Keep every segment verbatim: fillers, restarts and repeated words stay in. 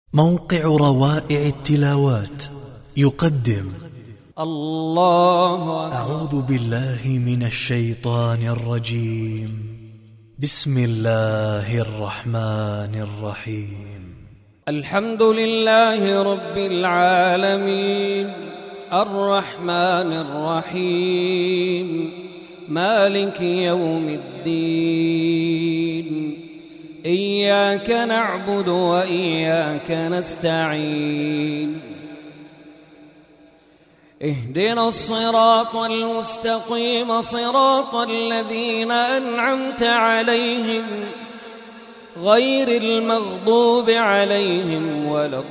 موقع روائع التلاوات يقدم الله أعوذ بالله من الشيطان الرجيم. بسم الله الرحمن الرحيم. الحمد لله رب العالمين الرحمن الرحيم مالك يوم الدين. إياك نعبد وإياك نستعين. اهدنا الصراط المستقيم صراط الذين أنعمت عليهم غير المغضوب عليهم ولا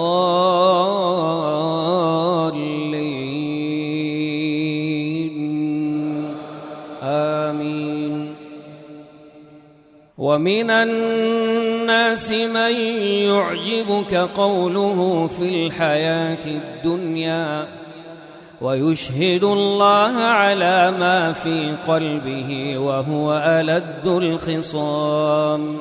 الضالين. آمين. ومن الناس من يعجبك قوله في الحياة الدنيا ويشهد الله على ما في قلبه وهو ألد الخصام.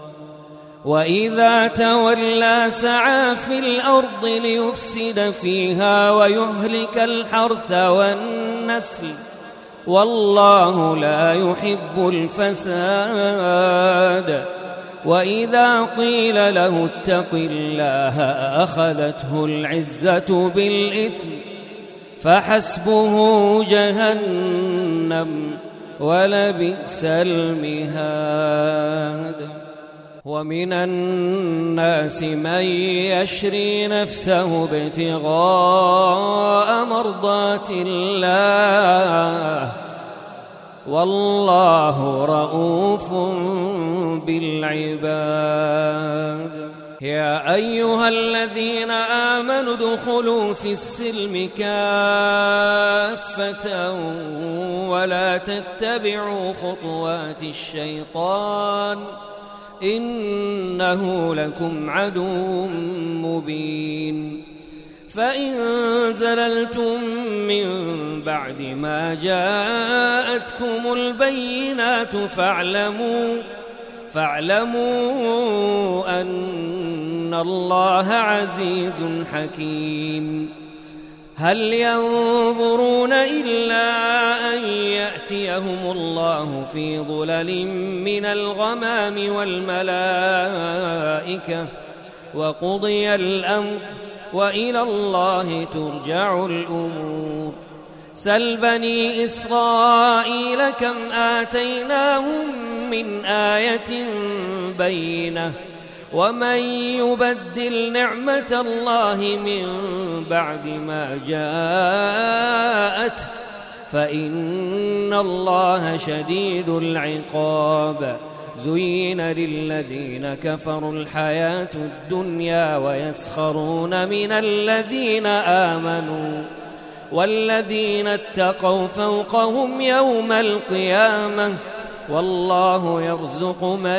وإذا تولى سعى في الأرض ليفسد فيها ويهلك الحرث والنسل والله لا يحب الفساد. وإذا قيل له اتق الله أخذته العزة بالإثم فحسبه جهنم ولبئس المهاد. ومن الناس من يشري نفسه ابتغاء مرضات الله والله رؤوف بالعباد. يا أيها الذين آمنوا ادخلوا في السلم كافة ولا تتبعوا خطوات الشيطان إنه لكم عدو مبين. فإن زللتم من بعد ما جاءتكم البينات فاعلموا فاعلموا أن الله عزيز حكيم. هل ينظرون إلا أن يأتيهم الله في ظلل من الغمام والملائكة وقضي الأمر وإلى الله ترجع الأمور. سل بني إسرائيل كم آتيناهم من آية بينة ومن يبدل نعمة الله من بعد ما جاءته فإن الله شديد العقاب. زين للذين كفروا الحياة الدنيا ويسخرون من الذين آمنوا والذين اتقوا فوقهم يوم القيامة والله يرزق من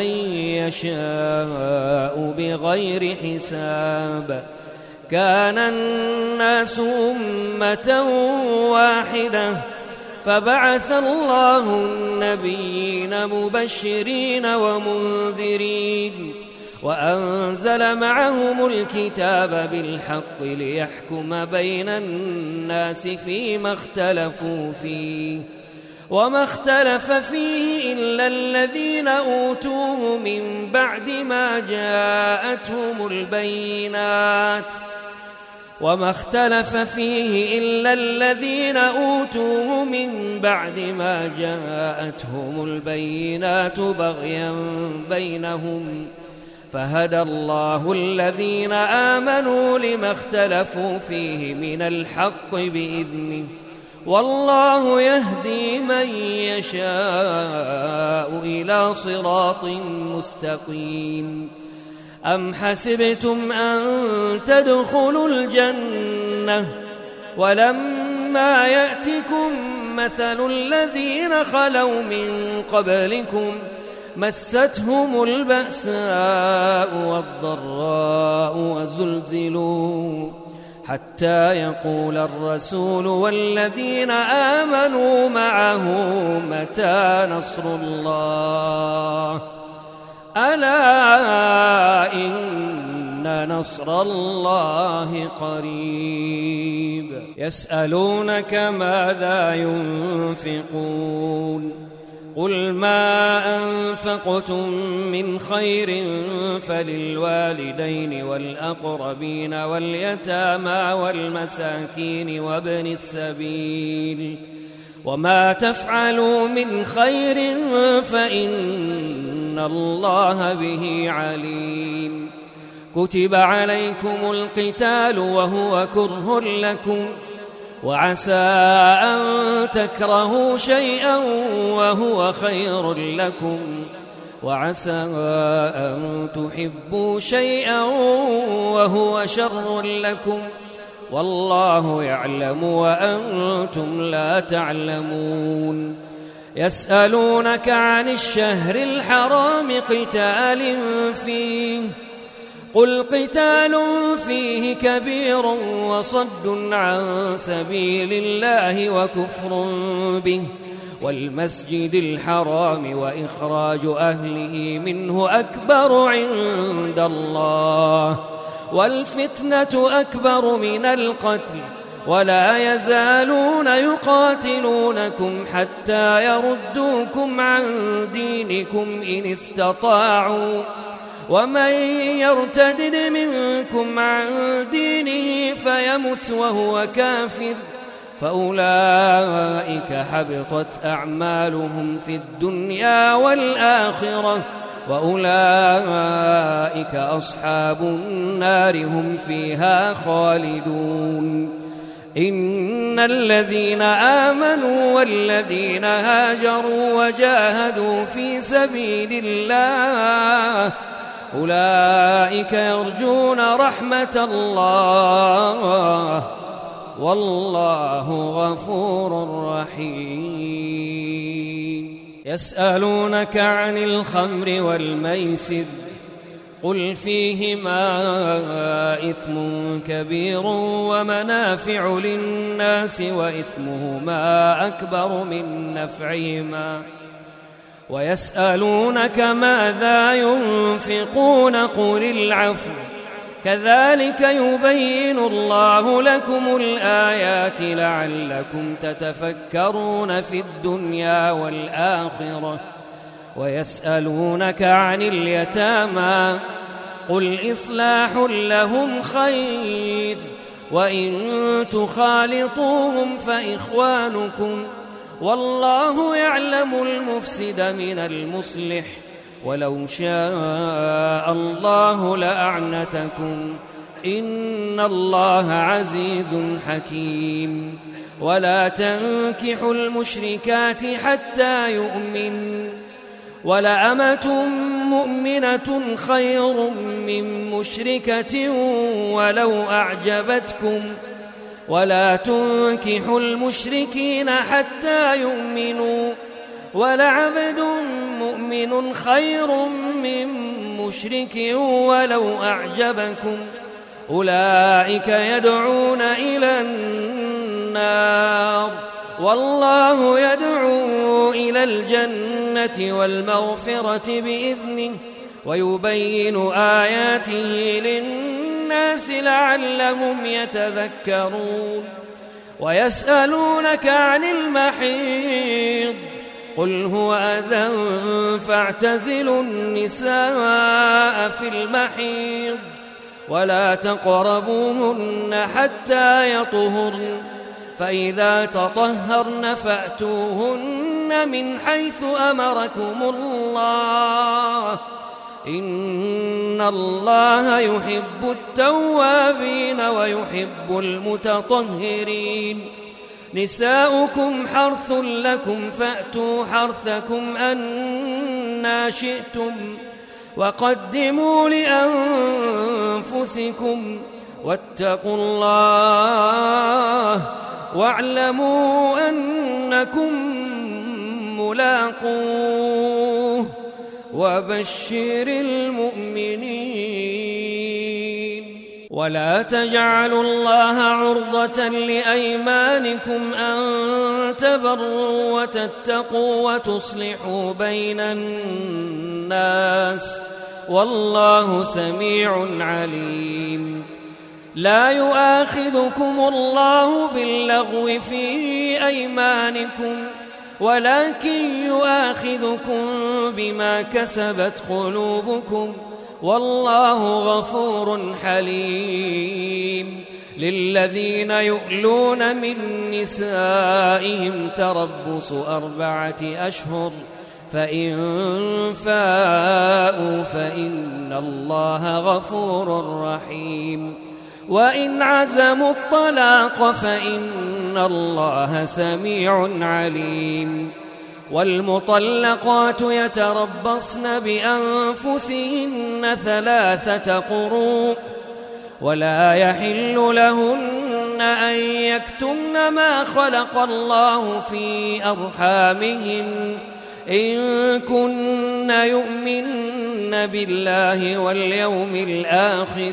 يشاء بغير حساب. كان الناس أمة واحدة فبعث الله النبيين مبشرين ومنذرين وأنزل معهم الكتاب بالحق ليحكم بين الناس فيما اختلفوا فيه وما اختلف فيه إلا الذين أوتوه من بعد ما جاءتهم البينات وما اختلف فيه إلا الذين أوتوه من بعد ما جاءتهم البينات بغيا بينهم فهدى الله الذين آمنوا لما اختلفوا فيه من الحق بإذنه والله يهدي من يشاء إلى صراط مستقيم. أم حسبتم أن تدخلوا الجنة ولما يأتكم مثل الذين خلوا من قبلكم مستهم البأساء والضراء وزلزلوا حتى يقول الرسول والذين آمنوا معه متى نصر الله ألا إن إن نصر الله قريب يسألونك ماذا ينفقون قل ما أنفقتم من خير فللوالدين والأقربين واليتامى والمساكين وابن السبيل وما تفعلوا من خير فإن الله به عليم كتب عليكم القتال وهو كره لكم وعسى أن تكرهوا شيئا وهو خير لكم وعسى أن تحبوا شيئا وهو شر لكم والله يعلم وأنتم لا تعلمون يسألونك عن الشهر الحرام قتال فيه قل قتال فيه كبير وصد عن سبيل الله وكفر به والمسجد الحرام وإخراج أهله منه أكبر عند الله والفتنة أكبر من القتل ولا يزالون يقاتلونكم حتى يردوكم عن دينكم إن استطاعوا ومن يرتد منكم عن دينه فيمت وهو كافر فأولئك حبطت أعمالهم في الدنيا والآخرة وأولئك أصحاب النار هم فيها خالدون إن الذين آمنوا والذين هاجروا وجاهدوا في سبيل الله أولئك يرجون رحمة الله والله غفور رحيم يسألونك عن الخمر والميسر قل فيهما إثم كبير ومنافع للناس وإثمهما أكبر من نفعهما ويسألونك ماذا ينفقون قل العفو كذلك يبين الله لكم الآيات لعلكم تتفكرون في الدنيا والآخرة ويسألونك عن اليتامى قل إصلاح لهم خير وإن تخالطوهم فإخوانكم والله يعلم المفسد من المصلح ولو شاء الله لأعنتكم إن الله عزيز حكيم ولا تنكحوا المشركات حتى يؤمنوا ولأمة مؤمنة خير من مشركة ولو أعجبتكم ولا تنكحوا المشركين حتى يؤمنوا ولعبد مؤمن خير من مشرك ولو أعجبكم أولئك يدعون إلى النار والله يدعو إلى الجنة والمغفرة بإذنه ويبين آياته للناس لعلهم يتذكرون ويسألونك عن المحيض قل هو أذى فاعتزلوا النساء في المحيض ولا تقربوهن حتى يطهرن فإذا تطهرن فأتوهن من حيث أمركم الله إن الله يحب التوابين ويحب المتطهرين نساؤكم حرث لكم فأتوا حرثكم أنى شئتم وقدموا لأنفسكم واتقوا الله واعلموا أنكم ملاقوه وبشر المؤمنين ولا تجعلوا الله عرضة لأيمانكم أن تبروا وتتقوا وتصلحوا بين الناس والله سميع عليم. لا يؤاخذكم الله باللغو في أيمانكم ولكن يؤاخذكم بما كسبت قلوبكم والله غفور حليم. للذين يؤلون من نسائهم تربص أربعة أشهر فإن فاءوا فإن الله غفور رحيم. وإن عزموا الطلاق فإن الله سميع عليم. والمطلقات يتربصن بأنفسهن ثلاثة قروء ولا يحل لهن أن يكتمن ما خلق الله في أرحامهن إن كن يؤمن بالله واليوم الآخر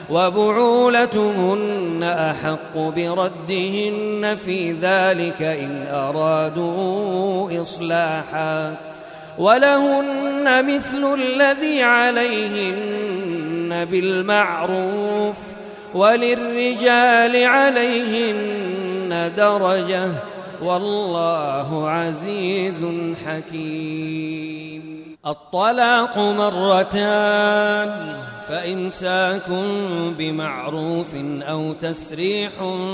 وبعولتهن أحق بردهن في ذلك إن أرادوا إصلاحا ولهن مثل الذي عليهن بالمعروف وللرجال عليهن درجة والله عزيز حكيم. الطلاق مرتان فإمساك بمعروف أو تسريح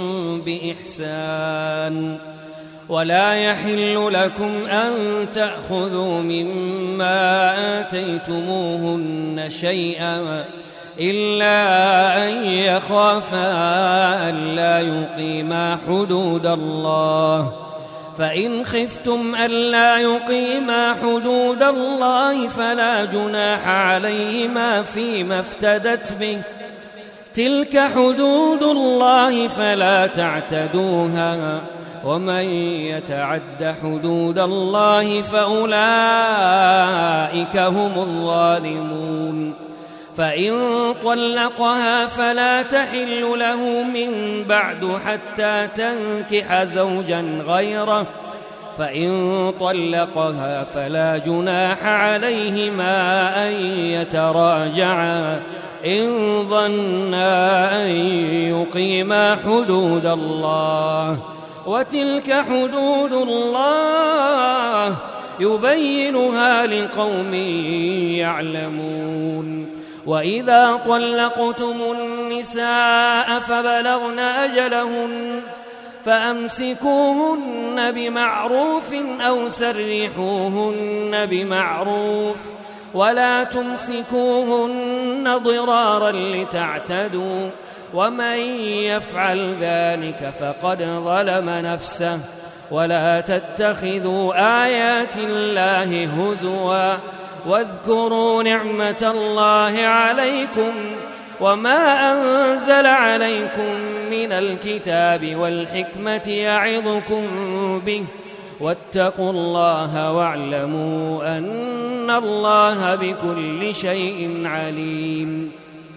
بإحسان. ولا يحل لكم أن تأخذوا مما آتيتموهن شيئا إلا أن يخافا ألا يقيما حدود الله فإن خفتم ألا يقيما حدود الله فلا جناح عليهما فيما افتدت به تلك حدود الله فلا تعتدوها ومن يتعد حدود الله فأولئك هم الظالمون. فإن طلقها فلا تحل له من بعد حتى تنكح زوجا غيره فإن طلقها فلا جناح عليهما أن يتراجعا إن ظنا أن يقيما حدود الله وتلك حدود الله يبينها لقوم يعلمون. وإذا طلقتم النساء فبلغن أجلهن فأمسكوهن بمعروف أو سرحوهن بمعروف ولا تمسكوهن ضرارا لتعتدوا ومن يفعل ذلك فقد ظلم نفسه. ولا تتخذوا آيات الله هزوا واذكروا نعمة الله عليكم وما أنزل عليكم من الكتاب والحكمة يعظكم به واتقوا الله واعلموا أن الله بكل شيء عليم.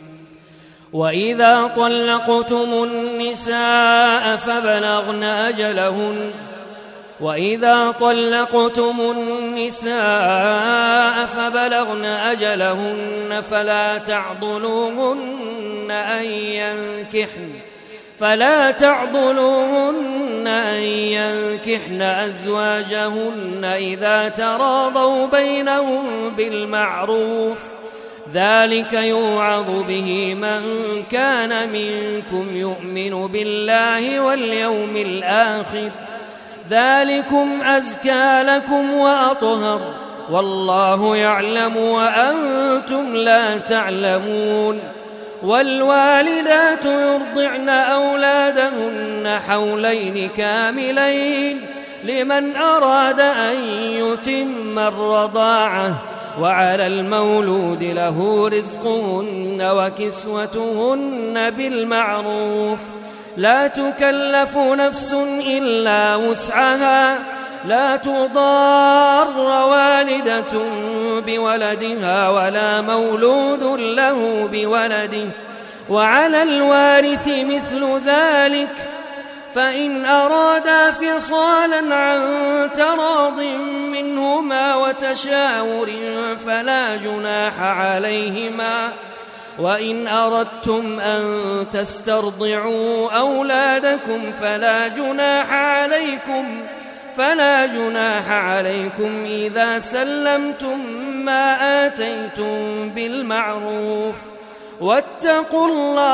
وإذا طلقتم النساء فبلغن أجلهن وإذا طلقتم النساء فبلغن أجلهن فلا تعضلوهن أن ينكحن فلا تعضلوهن أن ينكحن أزواجهن إذا تراضوا بينهم بالمعروف ذلك يوعظ به من كان منكم يؤمن بالله واليوم الآخر ذلكم أزكى لكم وأطهر والله يعلم وأنتم لا تعلمون. والوالدات يرضعن أولادهن حولين كاملين لمن أراد أن يتم الرضاعة وعلى المولود له رزقهن وكسوتهن بالمعروف لا تكلف نفس إلا وسعها لا تضار والدة بولدها ولا مولود له بولده وعلى الوارث مثل ذلك فإن أرادا فصالا عن تراض منهما وتشاور فلا جناح عليهما وإن أردتم أن تسترضعوا أولادكم فلا جناح عليكم فلا جناح عليكم إذا سلمتم ما آتيتم بالمعروف واتقوا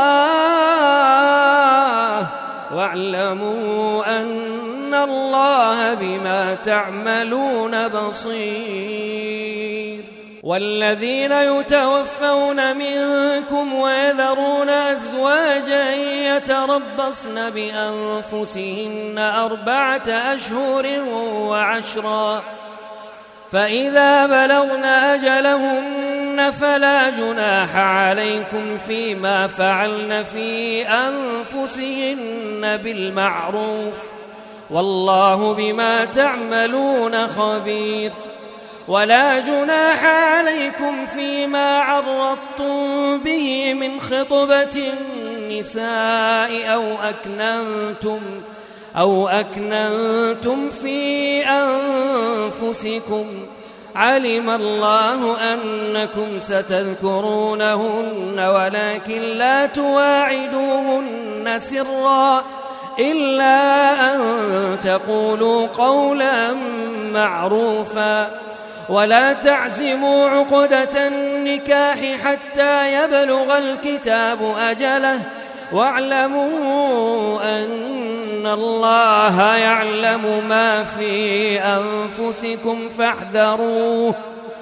الله واعلموا أن الله بما تعملون بصير. والذين يتوفون منكم ويذرون أزواجا يتربصن بأنفسهن أربعة أشهر وعشرا فإذا بلغن أجلهن فلا جناح عليكم فيما فعلن في أنفسهن بالمعروف والله بما تعملون خبير. ولا جناح عليكم فيما عرضتم به من خطبة النساء أو أكننتم أو أكننتم في أنفسكم علم الله أنكم ستذكرونهن ولكن لا تواعدوهن سرا إلا أن تقولوا قولا معروفا ولا تعزموا عقدة النكاح حتى يبلغ الكتاب أجله واعلموا أن الله يعلم ما في أنفسكم فاحذروه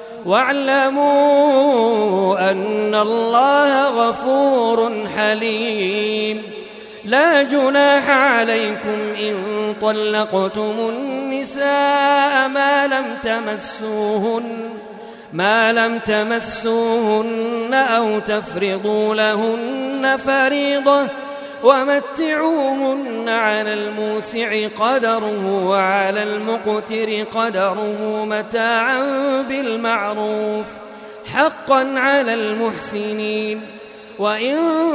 واعلموا أن الله غفور حليم. لا جناح عليكم إن طلقتم النساء ما لم تمسوهن ما لم تمسوهن أو تفرضوا لهن فريضة ومتعوهن على الموسع قدره وعلى المقتر قدره متاعا بالمعروف حقا على المحسنين. وإن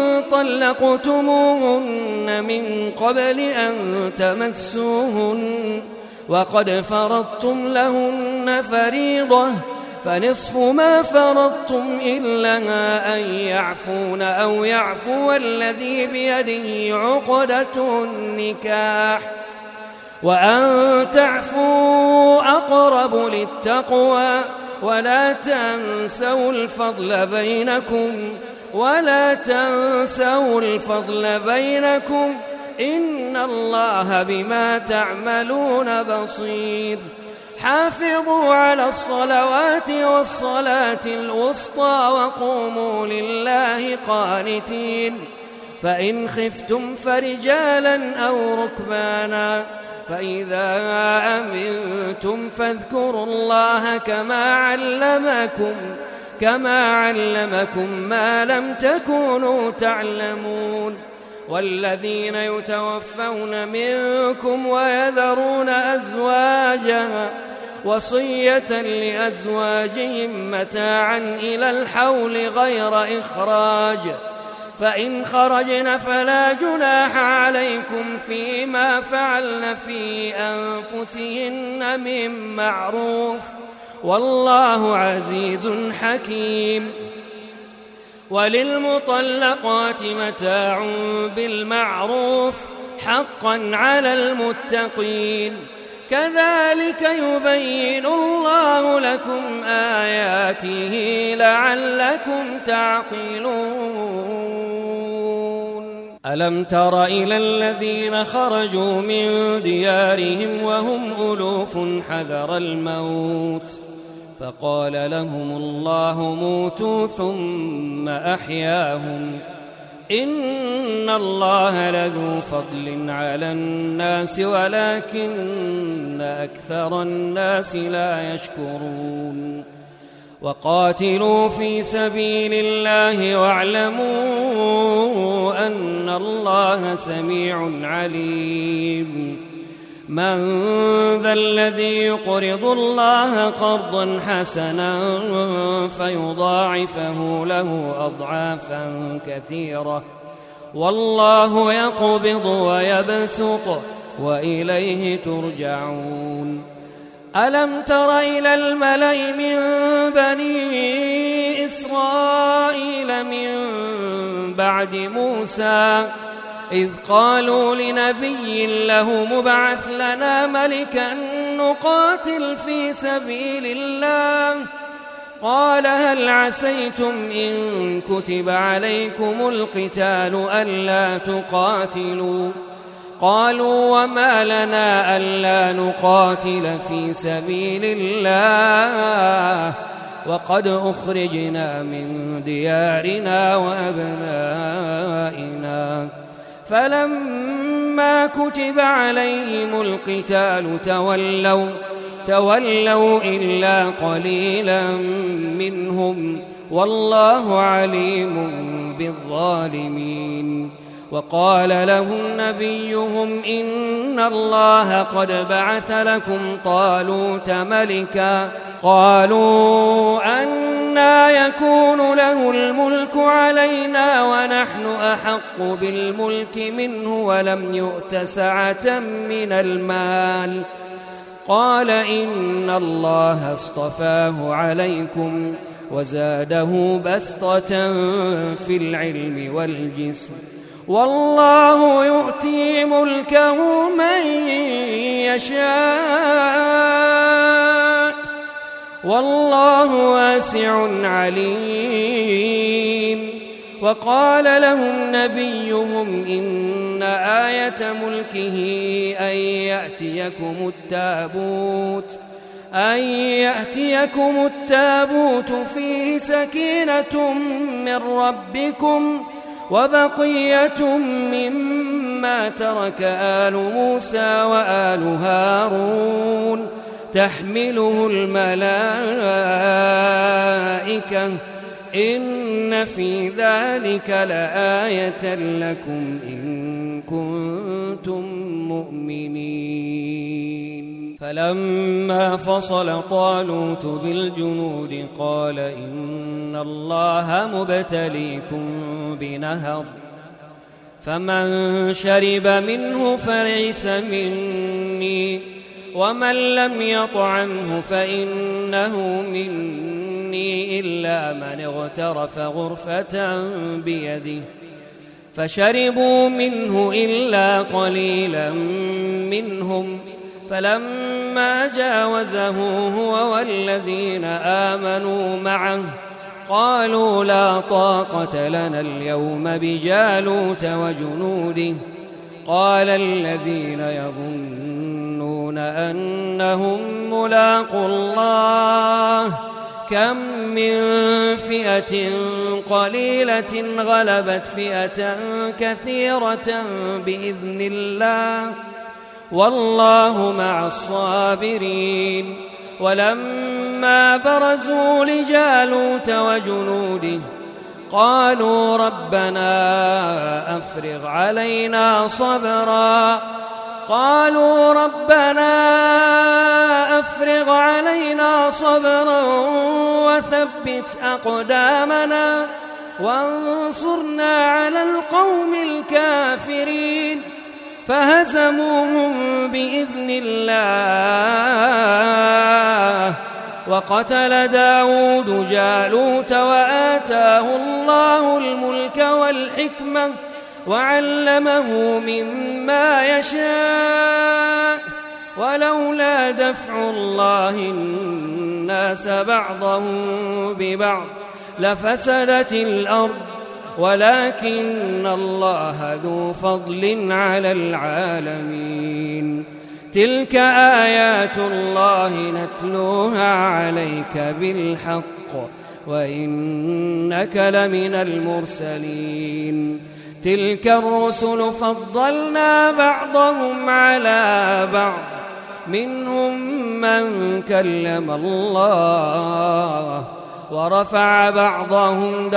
طلقتموهن من قبل أن تمسوهن وقد فرضتم لهن فريضة فنصف ما فرضتم إلا أن يعفون أو يعفو الذي بيده عقدة النكاح وأن تعفوا أقرب للتقوى ولا تنسوا الفضل بينكم ولا تنسوا الفضل بينكم إن الله بما تعملون بصير. حافظوا على الصلوات والصلاة الوسطى وقوموا لله قانتين. فإن خفتم فرجالا أو ركبانا فإذا أمنتم فاذكروا الله كما علمكم كما علمكم ما لم تكونوا تعلمون. والذين يتوفون منكم ويذرون أزواجا وصية لأزواجهم متاعا إلى الحول غير إخراج فإن خرجن فلا جناح عليكم فيما فعلن في أنفسهن من معروف والله عزيز حكيم. وللمطلقات متاع بالمعروف حقا على المتقين كذلك يبين الله لكم آياته لعلكم تعقلون. ألم تر إلى الذين خرجوا من ديارهم وهم ألوف حذر الموت فقال لهم الله موتوا ثم أحياهم إن الله لذو فضل على الناس ولكن أكثر الناس لا يشكرون. وقاتلوا في سبيل الله واعلموا أن الله سميع عليم. من ذا الذي يقرض الله قرضا حسنا فيضاعفه له أضعافا كثيرة والله يقبض ويبسط وإليه ترجعون. ألم تر إلى الملأ من بني إسرائيل من بعد موسى إذ قالوا لنبي له مبعث لنا ملكا نقاتل في سبيل الله قال هل عسيتم إن كتب عليكم القتال ألا تقاتلوا قالوا وما لنا ألا نقاتل في سبيل الله وقد أخرجنا من ديارنا وأبنائنا فلما كتب عليهم القتال تولوا تولوا إلا قليلا منهم والله عليم بالظالمين. وقال لهم نبيهم إن الله قد بعث لكم طالوت ملكا قالوا أنى يكون له الملك علينا ونحن أحق بالملك منه ولم يؤت سعة من المال قال إن الله اصطفاه عليكم وزاده بسطة في العلم والجسم والله يؤتي ملكه من يشاء والله واسع عليم. وقال لهم نبيهم إن آية ملكه أن يأتيكم التابوت أن يأتيكم التابوت فيه سكينة من ربكم وبقية مما ترك آل موسى وآل هارون تحمله الملائكة إن في ذلك لآية لكم إن كنتم مؤمنين. فلما فصل طالوت بالجنود قال إن الله مبتليكم بنهر فمن شرب منه فليس مني ومن لم يطعمه فإنه مني إلا من اغترف غرفة بيده فشربوا منه إلا قليلا منهم فلما جاوزه هو والذين آمنوا معه قالوا لا طاقة لنا اليوم بجالوت وجنوده قال الذين يظنون أنهم ملاقوا الله كم من فئة قليلة غلبت فئة كثيرة بإذن الله والله مع الصابرين. ولما برزوا لجالوت وجنوده قالوا ربنا أفرغ علينا صبرا قالوا ربنا أفرغ علينا صبرا وثبت أقدامنا وانصرنا على القوم الكافرين فهزموهم بإذن الله وقتل داود جالوت وآتاه الله الملك والحكمة وعلمه مما يشاء ولولا دفع الله الناس بعضهم ببعض لفسدت الأرض ولكن الله ذو فضل على العالمين. تلك آيات الله نتلوها عليك بالحق وإنك لمن المرسلين. تلك الرسل فضلنا بعضهم على بعض منهم من كلم الله ورفع بعضهم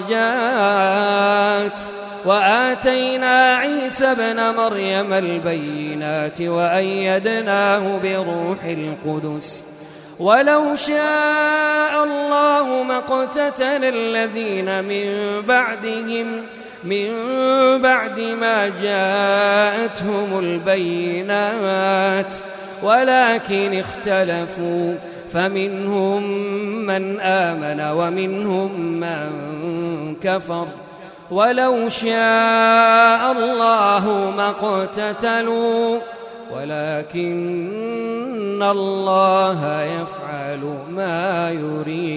درجات وآتينا عيسى ابن مريم البينات وأيدناه بروح القدس ولو شاء الله ما اقتتل الذين من بعدهم من بعد ما جاءتهم البينات ولكن اختلفوا فمنهم من آمن ومنهم من كفر ولو شاء الله ما اقتتلوا ولكن الله يفعل ما يريد.